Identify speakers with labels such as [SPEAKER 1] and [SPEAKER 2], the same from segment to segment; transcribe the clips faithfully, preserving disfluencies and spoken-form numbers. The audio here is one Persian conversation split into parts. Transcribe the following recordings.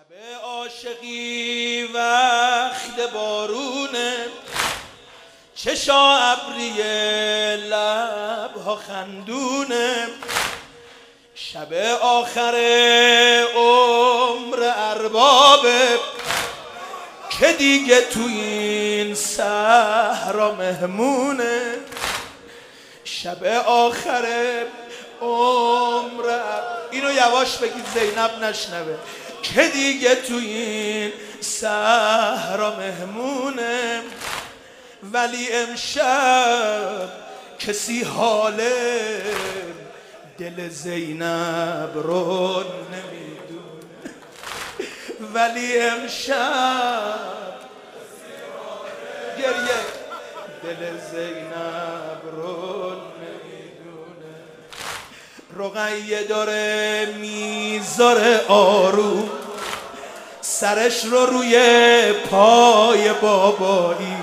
[SPEAKER 1] شب عاشقی وقت بارونه، چشا ابریه لبها خندونه، شب آخر عمر اربابه که دیگه تو این صحرا مهمونه. شب آخر عمر اینو یواش بگید زینب نشنوه، که دیگه تو این صحرا مهمونه. ولی امشب کسی حال دل زینب رو نمیدونه، ولی امشب گریه دل زینب رو نمیدونه. رقیه داره میذاره آروم سرش رو روی پای بابایی،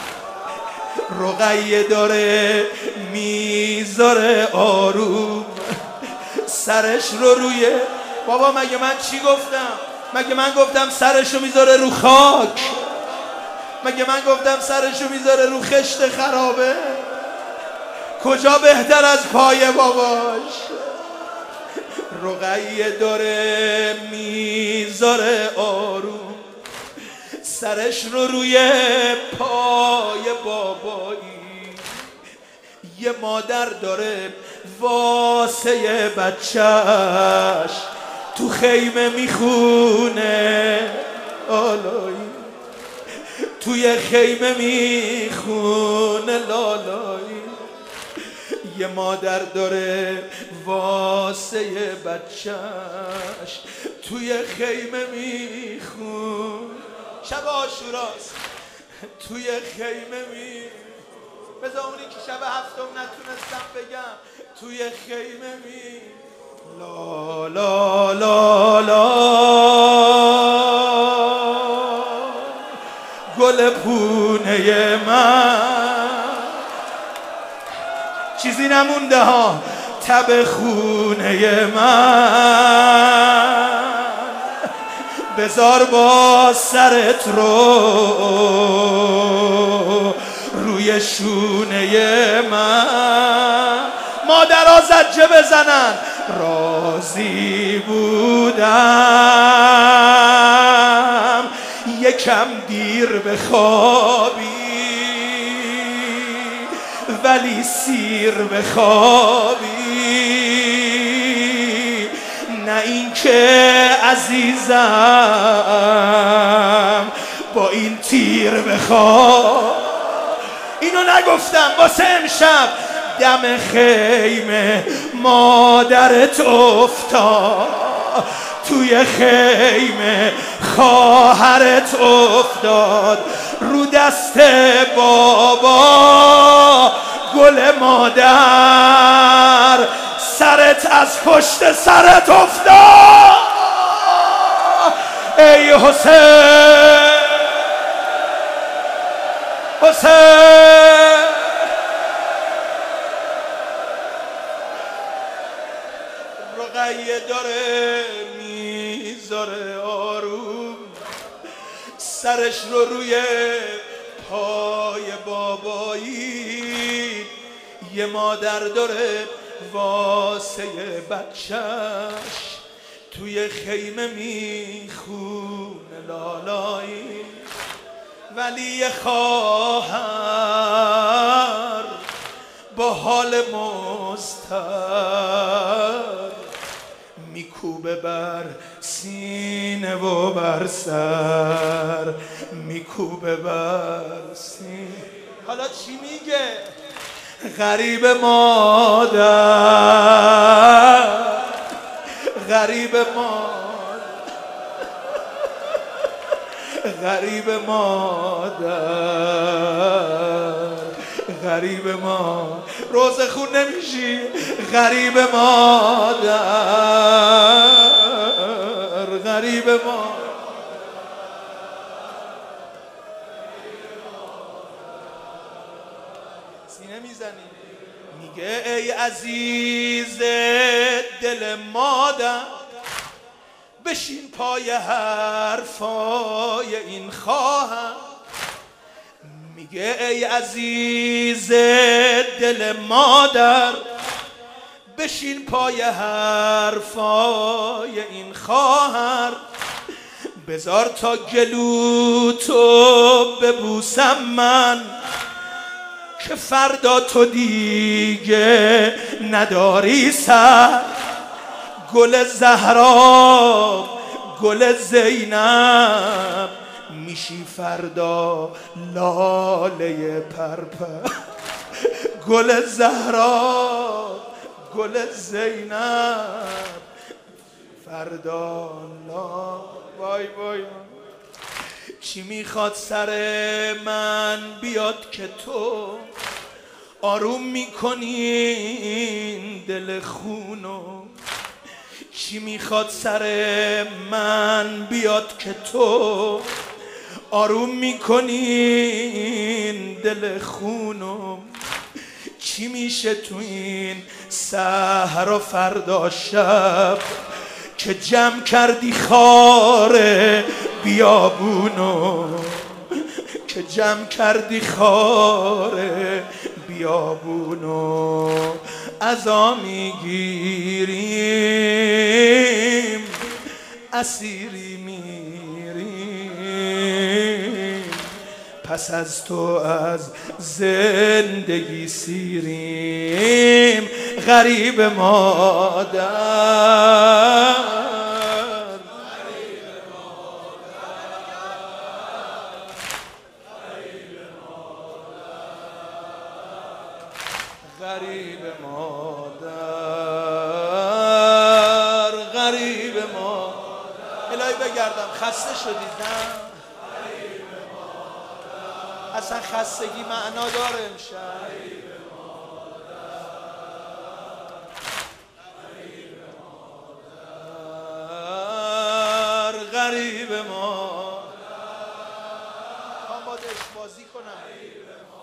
[SPEAKER 1] رقیه داره میذاره آروم سرش رو روی بابا. مگه من چی گفتم؟ مگه من گفتم سرشو میذاره رو خاک؟ مگه من گفتم سرشو میذاره رو خشت خرابه؟ کجا بهتر از پای باباش؟ رقیه داره میذاره آروم سرش رو روی پای بابایی. یه مادر داره واسه بچهش تو خیمه میخونه آلایی، توی خیمه میخونه لالایی. یه مادر داره واسه بچهش توی خیمه میخونه، شب عاشوراست توی خیمه می بذار اونی که شب هفتم نتونستم بگم توی خیمه می لا لا لا لا گل پونه من چیزی نمونده ها، تب خونه من بذار با سرت رو روی شونه من. مادرها زجه بزنن راضی بودم یکم دیر بخوابی ولی سیر بخوابی، نه این که عزیزم با این تیر بخواب. اینو نگفتم واسه امشب دم خیمه مادرت افتاد، توی خیمه خواهرت افتاد، رو دست بابا گل مادر سرت از پشت سرت افتاد. ای حسین حسین رقیه داره میذاره آروم سرش رو روی پای بابایی. یه مادر داره واسه بچهش توی خیمه میخونه لالایی، ولی یه خواهر با حال مضطر میکوبه بر سینه و بر سر، میکوبه بر سینه. حالا چی میگه؟ غریب مادر غریب مادر غریب مادر غریب ما روز خون نمیشی. غریب مادر غریب ما سینه میزنی میگه ای عزیز دل مادر بشین پای حرفای این خواهم. میگه ای عزیز دل مادر، بشین پای حرفای این خواهر. بذار تا گلو تو ببوسم من، که فردا تو دیگه نداری سر. گل زهرا گل زینب، میشی فردا لاله پرپر. گل زهرا گل زینب، فردا لا. وای وای چی میخواد سر من بیاد که تو آروم میکنین دل خونو؟ چی میخواد سر من بیاد که تو آروم میکنین دل خونو؟ چی میشه تو این سحر و فردا شب که جمع کردی خار بیابونو؟ که جمع کردی خار بیابونو. عزا میگیریم اسیری میریم، پس از تو از زندگی سیریم. غریب مادر غریب مادر غریب مادر. الهی بگردم خسته شدید نه؟ اصلا خستگی معنا داره امشب؟ غریب مادر. من باید اشبازی کنم.